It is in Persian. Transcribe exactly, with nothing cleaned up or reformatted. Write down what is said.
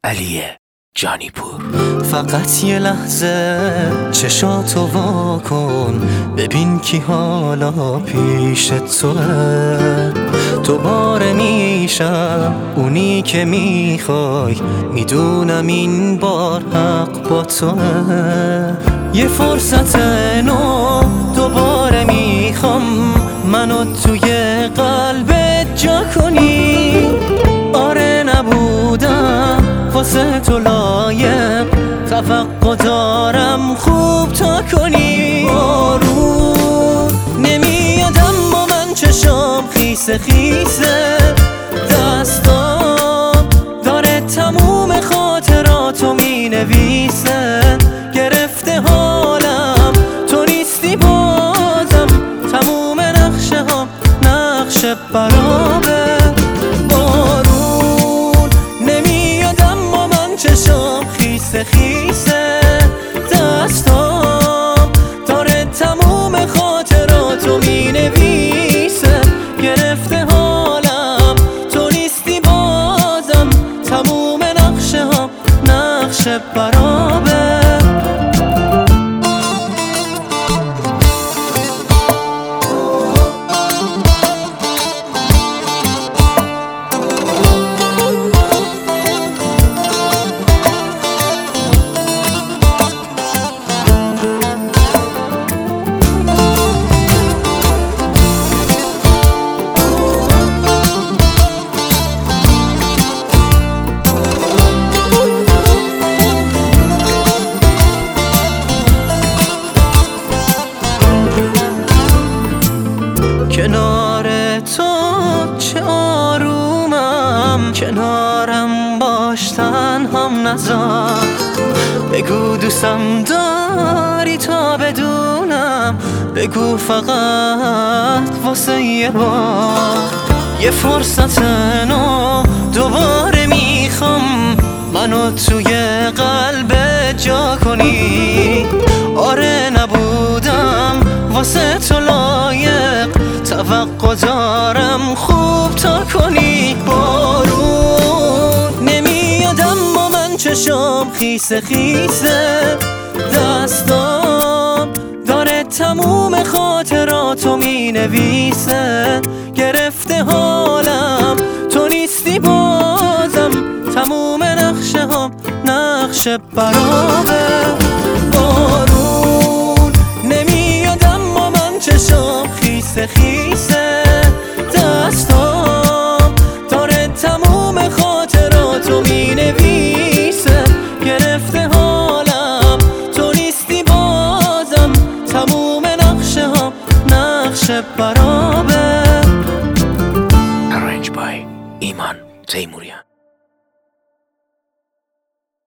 علی جانیپور. فقط یه لحظه چشاتو وا کن، ببین کی حالا پیش توه. دوباره میشم اونی که میخوای، میدونم این بار حق با توه. یه فرصت نو دوباره میخوام، منو توی قلبت جا کنی. آره نبودم واسه تو لایق، توقع دارم خوب تا کنی. بارون نمیاد اما من چشام خیسه خیسه، دستام داره تموم خاطراتو می نویسه. گرفته حالم تو نیستی بازم، تموم نقشه ها نقشه برابه. بارون نمیاد اما من چشام خیسه خیسه، دستام داره تموم خاطراتو می نویسه. گرفته حالم تو نیستی بازم، تموم نقشه ها نقشه برابه. کنار تو چه آرومم، کنارم باش تنهام نذار. بگو دوستم داری تا بدونم، بگو فقط واسه یه بار. یه فرصت نو دوباره میخوام، منو توی قلب جا کنی. آره نبودم واسه تو لایق، توقع دارم خوب تا کنی. بارون نمیاد اما من چشام خیسه خیسه، دستام داره تموم خاطراتو می نویسه. گرفته حالم تو نیستی بازم، تموم نقشه ها نقشه برابه. بارون نمیاد اما من چشام خیسه خیسه، دستام داره تموم خاطراتو می نویسه. گرفته حالم تو نیستی بازم، تموم نقشه ها نقشه برابه. Arranged by ایمان تیموریان.